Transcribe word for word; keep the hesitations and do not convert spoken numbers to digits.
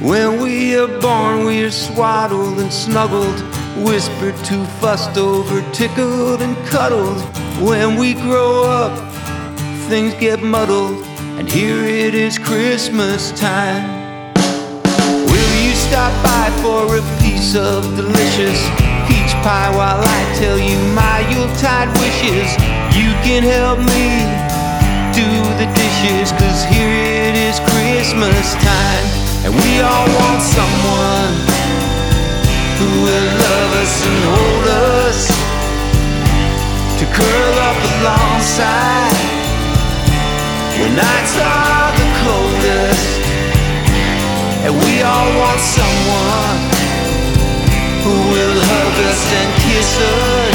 When we are born, we are swaddled and snuggled, whispered to, fussed over, tickled and cuddled. When we grow up, things get muddled, and here it is Christmas time. Will you stop by for a piece of delicious peach pie while I tell you my Yuletide wishes? You can help me do the dishes, 'cause here it is Christmas time. And we all want someone who will love us and hold us, to curl up alongside when nights are the coldest. And we all want someone who will hug us and kiss us